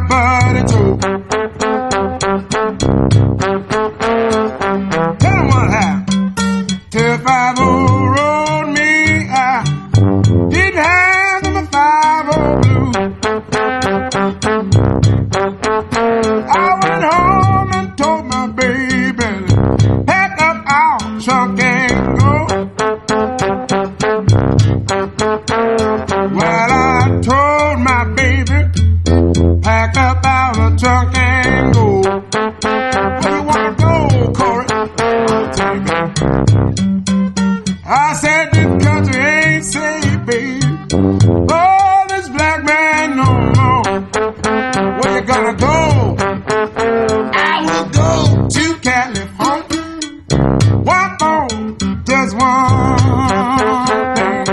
buddy Joe. Tell him what happened. Till 50 rode me, I didn't have my 50 blue. I went home and told my baby, pack up our trunk and go. Well, I told my baby, pack up our trunk and go. Where you wanna go, Corey? I'll take it. I said this country ain't safe, baby. Oh, this black man no more. Where you gonna go? I will go to California. One more, just one thing.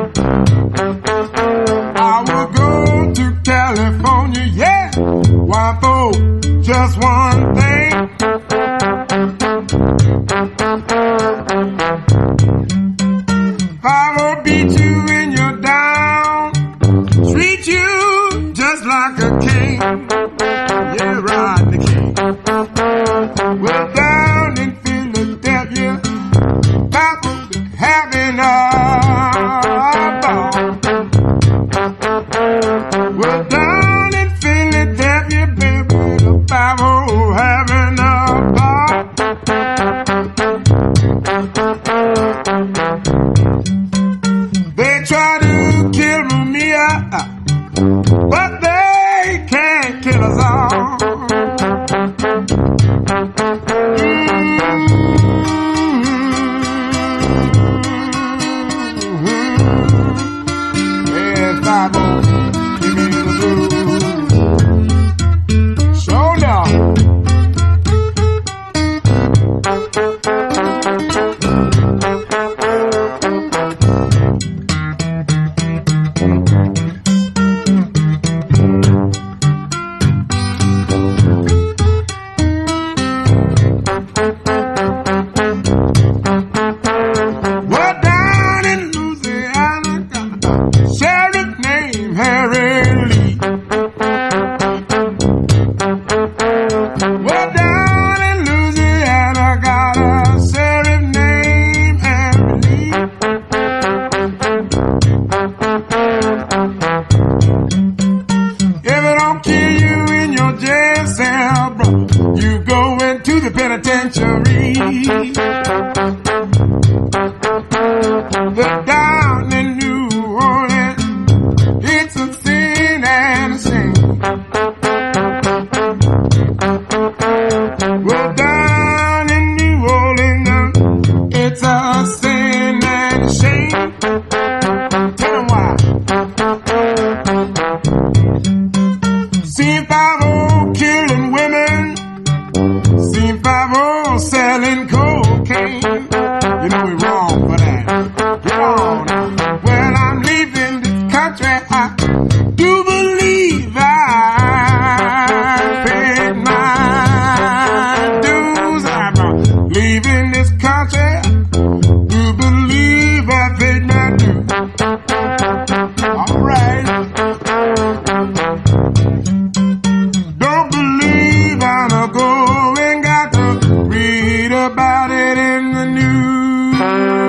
I will go to California, yeah. One more, just one thing. I will beat you when you're down, treat you just like a king. Yeah, right, the king. We're down in Philadelphia, Papa having a ball. We're down in Philadelphia, baby, the Papa having a ball. They try to kill me, but they can't kill us all. Yes, Bible, give me the blues. Show down. We're down in Louisiana, got a sheriff named Harry Lee. We're down in Louisiana, got a sheriff named Harry Lee. If it don't kill you in your jail cell, bro, you go into the penitentiary. We're down in New Orleans, it's a sin and a shame. We're down in New Orleans, it's a sin and a shame. Tell them why. Seen 50 killing women, seen 50 selling cocaine. You know we're wrong for that. You're wrong. When I'm leaving this country, I do believe I paid my dues. I'm leaving this country, I do believe I paid my dues. All right. Don't believe I'm a going, got to read about it in the news.